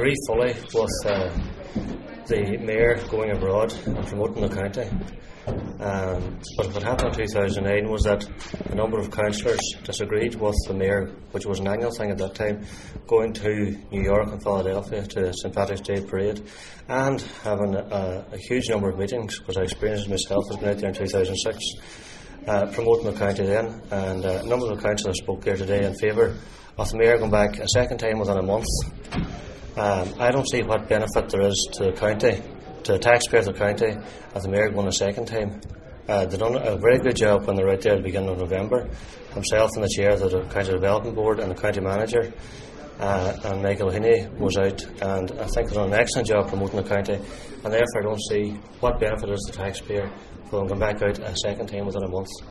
agree fully with the Mayor going abroad and promoting the county. But what happened in 2009 was that a number of councillors disagreed with the Mayor, which was an annual thing at that time, going to New York and Philadelphia to St Patrick's Day Parade and having a huge number of meetings, because I experienced it myself as out there in 2006, promoting the county then. And a number of the councillors spoke here today in favour of the Mayor going back a second time within a month. I don't see what benefit there is to the county, to the taxpayer of the county, of the Mayor going a second time. They've done a very good job when they were out there at the beginning of November. Himself and the chair of the County Development Board and the county manager, and Michael Heaney was out, and I think they've done an excellent job promoting the county, and therefore I don't see what benefit is to the taxpayer for them going back out a second time within a month.